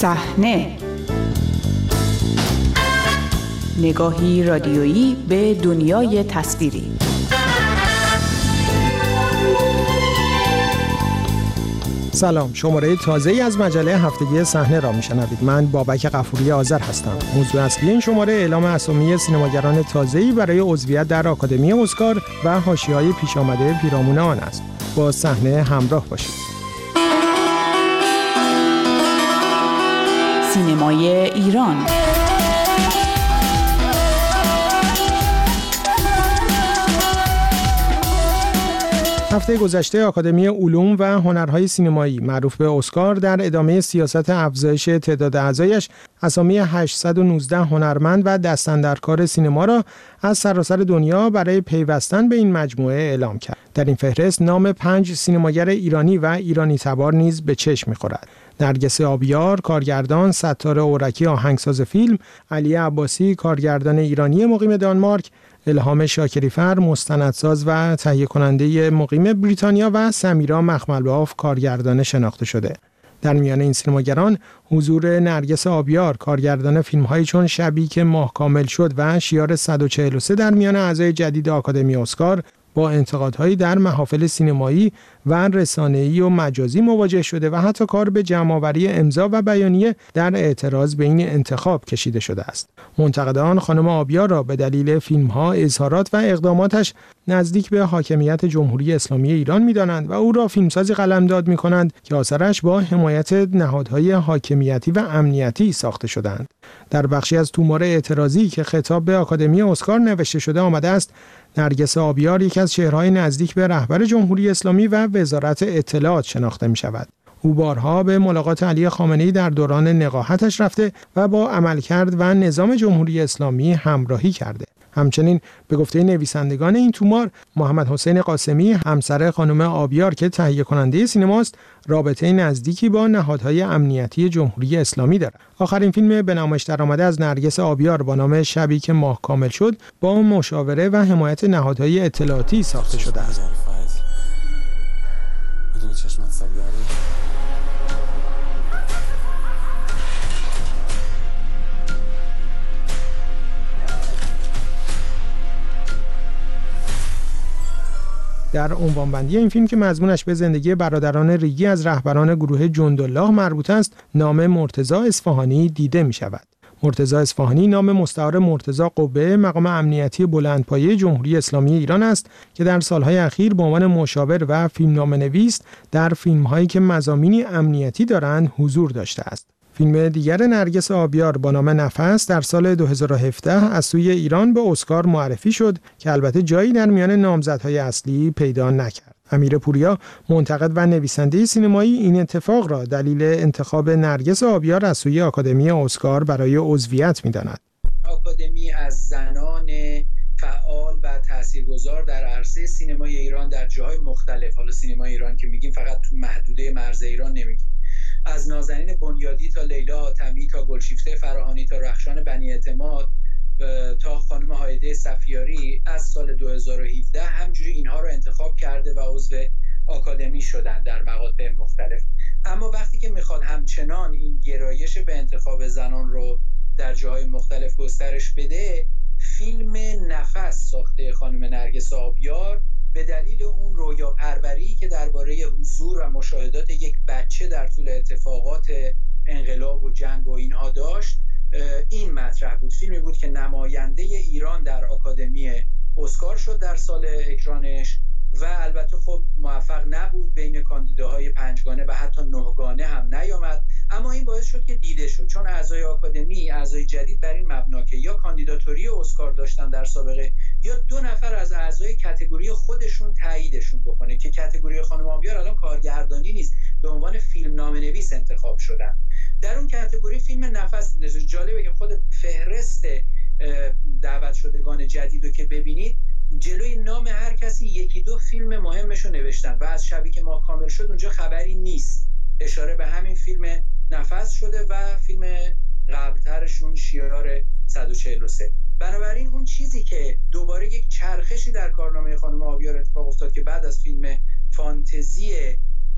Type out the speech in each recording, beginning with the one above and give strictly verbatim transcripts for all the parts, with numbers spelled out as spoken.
صحنه، نگاهی رادیویی به دنیای تصویری. سلام، شماره تازه‌ای از مجله هفتگی صحنه را میشنوید. من بابک غفوری آذر هستم. موضوع اصلی این شماره اعلام اسامی سینماگران تازه‌ای برای عضویت در آکادمی اسکار و حاشیه‌های پیش آمده پیرامون آن است. با صحنه همراه باشید. سینمای ایران. هفته گذشته آکادمی علوم و هنرهای سینمایی معروف به اسکار در ادامه سیاست افزایش تعداد اعضایش اسامی هشتصد و نوزده هنرمند و دستاندرکار سینما را از سراسر دنیا برای پیوستن به این مجموعه اعلام کرد. در این فهرست نام پنج سینماگر ایرانی و ایرانی تبار نیز به چشم می‌خورد. نرگس آبیار، کارگردان، ستار اورکی آهنگساز فیلم، علی عباسی، کارگردان ایرانی مقیم دانمارک، الهام شاکری‌فر، مستندساز و تهیه کننده مقیم بریتانیا و سمیرا مخملباف، کارگردان شناخته شده. در میان این سینماگران حضور نرگس آبیار، کارگردان فیلم‌هایی چون شبی که ماه کامل شد و شیار صد و چهل و سه در میان اعضای جدید آکادمی اسکار با انتقادهایی در محافل سینمایی و رسانه‌ای و مجازی مواجه شده و حتی کار به جمع‌آوری امضا و بیانیه در اعتراض به این انتخاب کشیده شده است. منتقدان خانم آبیار را به دلیل فیلم‌ها، اظهارات و اقداماتش نزدیک به حاکمیت جمهوری اسلامی ایران می‌دانند و او را فیلمسازی قلمداد می‌کنند که آثارش با حمایت نهادهای حاکمیتی و امنیتی ساخته شدند. در بخشی از تومار اعتراضی که خطاب به آکادمی اسکار نوشته شده آمده است: نرگس آبیار یکی از چهره‌های نزدیک به رهبر جمهوری اسلامی و وزارت اطلاعات شناخته می‌شود. او بارها به ملاقات علی خامنه‌ای در دوران نقاهتش رفته و با عملکرد و نظام جمهوری اسلامی همراهی کرده. همچنین به گفته نویسندگان این تومار، محمد حسین قاسمی، همسر خانم آبیار که تهیه کننده سینماست، رابطه نزدیکی با نهادهای امنیتی جمهوری اسلامی دارد. آخرین فیلم به نمایش درآمده از نرگس آبیار با نام شبی که ماه کامل شد با مشاوره و حمایت نهادهای اطلاعاتی ساخته شده است. در عنوانبندی این فیلم که مضمونش به زندگی برادران ریگی از رهبران گروه جندالله مربوط است، نام مرتضی اصفهانی دیده می شود. مرتضی اصفهانی نام مستعار مرتضی قبه، مقام امنیتی بلندپایه جمهوری اسلامی ایران است که در سالهای اخیر به عنوان مشاور و فیلمنامه‌نویس در فیلم‌هایی که مضامینی امنیتی دارند حضور داشته است. فیلم دیگر نرگس آبیار با نام نفس در سال دو هزار و هفده از سوی ایران به اسکار معرفی شد که البته جایی در میان نامزدهای اصلی پیدا نکرد. امیر پوریا، منتقد و نویسنده سینمایی، این اتفاق را دلیل انتخاب نرگس آبیار از سوی آکادمی اسکار برای عضویت می‌داند. آکادمی از زنان فعال و تاثیرگذار در عرصه سینمای ایران در جاهای مختلف، حالا سینمای ایران که میگیم فقط تو محدوده مرز ایران نمیگیم، از نازنین بنیادی تا لیلا حاتمی تا گلشیفته فراهانی تا رخشان بنی اعتماد تا خانم هایده صفیاری از سال دو هزار و هفده همجوری اینها رو انتخاب کرده و عضو آکادمی شدن در مقاطع مختلف. اما وقتی که میخواد همچنان این گرایش به انتخاب زنان رو در جاهای مختلف گسترش بده، فیلم نفس ساخته خانم نرگس آبیار به دلیل اون رویا پروری که درباره حضور و مشاهدات یک بچه در طول اتفاقات انقلاب و جنگ و اینها داشت، این مطرح بود. فیلمی بود که نماینده ایران در آکادمی اسکار شد در سال اکرانش و البته خب موفق نبود، بین کاندیداهای پنجگانه و حتی نهگانه هم نیامد، اما این باعث شد که دیده شد، چون اعضای آکادمی، اعضای جدید بر این مبنا که یا کاندیداتوری اسکار داشتن در سابقه یا دو نفر از اعضای کاتگوری خودشون تاییدشون بکنه، که کاتگوری خانم آبیار الان کارگردانی نیست، به عنوان فیلمنامه‌نویس انتخاب شدن. در اون کاتگوری فیلم نفس دیده شد. جالبه که خود فهرست دعوت شدگان جدیدو که ببینید، جلوی نام هر کسی یکی دو فیلم مهمشو نوشتن و از شبی که ماه کامل شد اونجا خبری نیست. اشاره به همین فیلم نفس شده و فیلم قبلترشون شیار صد و چهل و سه. بنابراین اون چیزی که دوباره یک چرخشی در کارنامه خانم آبیار اتفاق افتاد که بعد از فیلم فانتزی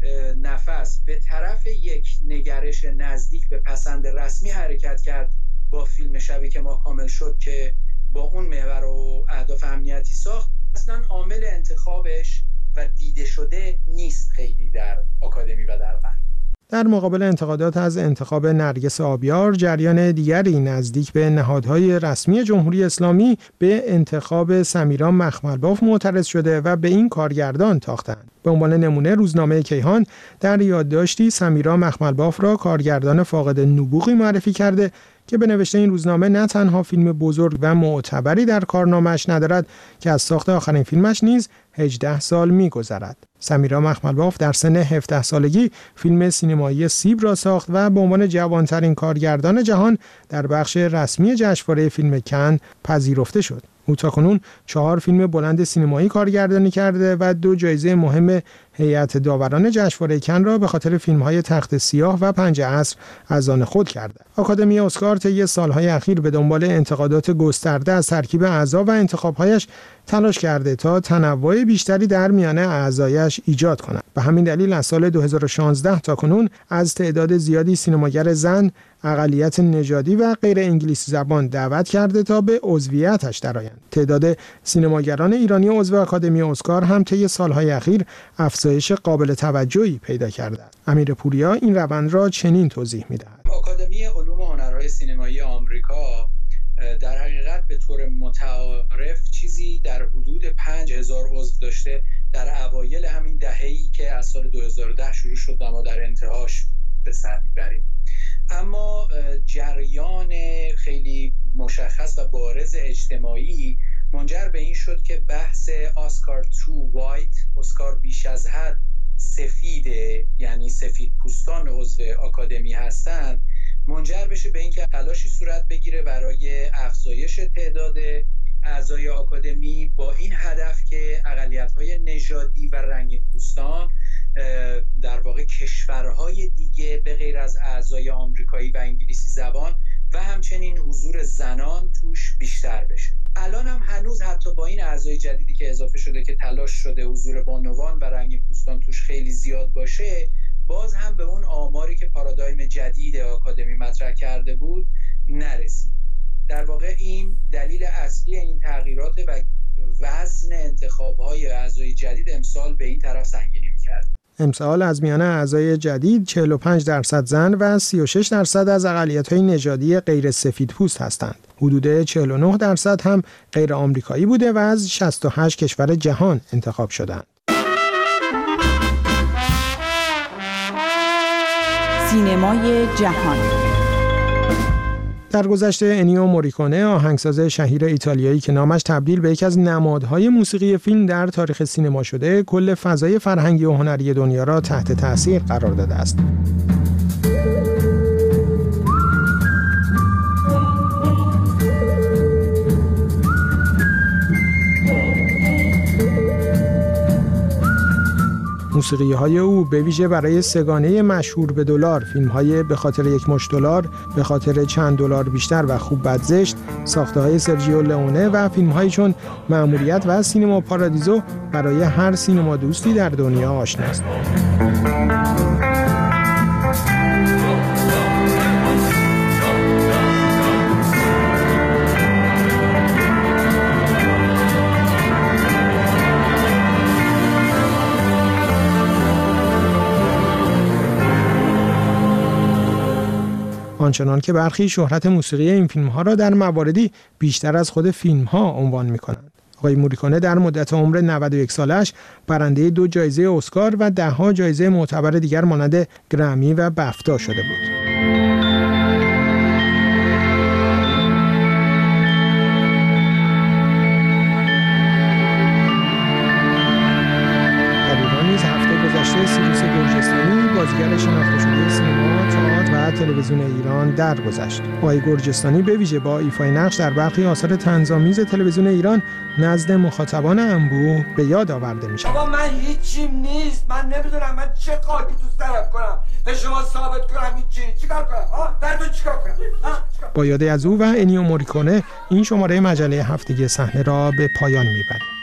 نفس به طرف یک نگرش نزدیک به پسند رسمی حرکت کرد با فیلم شبی که ما کامل شد که با اون محور و اهداف امنیتی ساخت، اصلا عامل انتخابش و دیده شده نیست خیلی در آکادمی و در غرب. در مقابل انتقادات از انتخاب نرگس آبیار، جریان دیگری نزدیک به نهادهای رسمی جمهوری اسلامی به انتخاب سمیرا مخملباف معترض شده و به این کارگردان تاختند. به عنوان نمونه روزنامه کیهان در یادداشتی سمیرا مخملباف را کارگردان فاقد نبوغی معرفی کرده که به نوشته این روزنامه نه تنها فیلم بزرگ و معتبری در کارنامه‌اش ندارد که از ساخت آخرین فیلمش نیز هجده سال می‌گذرد. سمیرا مخملباف در سن هفده سالگی فیلم سینمایی سیب را ساخت و به عنوان جوانترین کارگردان جهان در بخش رسمی جشنواره فیلم کن پذیرفته شد. او تاکنون چهار فیلم بلند سینمایی کارگردانی کرده و دو جایزه مهم هیئت داوران جشنواره کن را به خاطر فیلم‌های تخت سیاه و پنج عصر از آن خود کرده. آکادمی اسکار طی سال‌های اخیر به دنبال انتقادات گسترده از ترکیب اعضا و انتخاب‌هایش تلاش کرده تا تنوع بیشتری در میان اعضایش ایجاد کند. به همین دلیل از سال دو هزار و شانزده تا کنون از تعداد زیادی سینماگر زن، اقلیت نژادی و غیر انگلیسی زبان دعوت کرده تا به عضویتش درآیند. تعداد سینماگران ایرانی عضو آکادمی اسکار هم طی سال‌های اخیر افزایش قابل توجهی پیدا کرده است. امیر پوریا این روند را چنین توضیح می‌دهد. آکادمی علوم و هنرهای سینمایی آمریکا در حقیقت به طور متعارف چیزی در حدود پنج هزار عضو داشته در اوایل همین دهه‌ای که از سال دو هزار و ده شروع شد و ما در انتهاش به سر میبریم. اما جریان خیلی مشخص و بارز اجتماعی منجر به این شد که بحث اسکار تو وایت، اسکار بیش از حد سفیده، یعنی سفید پوستان عضو آکادمی هستند، منجر بشه به اینکه تلاشی صورت بگیره برای افزایش تعداد اعضای آکادمی با این هدف که اقلیت‌های نژادی و رنگین پوستان در واقع کشورهای دیگه به غیر از اعضای آمریکایی و انگلیسی زبان و همچنین حضور زنان توش بیشتر بشه. الان هم هنوز حتی با این اعضای جدیدی که اضافه شده که تلاش شده حضور بانوان و رنگین پوستان توش خیلی زیاد باشه، باز هم به اون آماری که پارادایم جدید آکادمی مطرح کرده بود نرسید. در واقع این دلیل اصلی این تغییرات و وزن انتخاب‌های اعضای جدید امسال به این طرف سنگینی می‌کرد. امسال از میان اعضای جدید چهل و پنج درصد زن و سی و شش درصد از اقلیت‌های نژادی غیر سفیدپوست هستند. حدود چهل و نه درصد هم غیر آمریکایی بوده و از شصت و هشت کشور جهان انتخاب شدند. سینمای جهان. در گذشته انیو موریکونه، آهنگساز شهیر ایتالیایی که نامش تبدیل به یکی از نمادهای موسیقی فیلم در تاریخ سینما شده، کل فضای فرهنگی و هنری دنیا را تحت تأثیر قرار داده است. موسیقی‌های او به ویژه برای سگانه مشهور به دلار، فیلم‌های به خاطر یک مشت دلار، به خاطر چند دلار بیشتر و خوب بد زشت، ساخته‌های سرجیو لئونه و فیلم‌هایی چون مأموریت و سینما پارادیزو برای هر سینما دوستی در دنیا آشناست. آنچنان که برخی شهرت موسیقی این فیلم‌ها را در مواردی بیشتر از خود فیلم‌ها عنوان می‌کنند. آقای موریکونه در مدت عمر نود و یک سالش برنده دو جایزه اسکار و ده‌ها جایزه معتبر دیگر مانند گرمی و بفتا شده بود. سیروس گرجستانی بازیگر شناخته شده سینما، تئاتر و تلویزیون ایران درگذشت. آقای گرجستانی به ویژه با ایفای نقش در برخی آثار طنزآمیز تلویزیون ایران نزد مخاطبان انبوه به یاد آورده میشه. بابا من هیچیم نیست، من نمیدونم من چه خاکی دوست دارم کنم به شما ثابت کنم هیچی. چیکار کنم؟ ها در تو چیکار کنم؟ با یاد از او و انیو موریکونه این شماره مجله هفتگی صحنه را به پایان میبریم.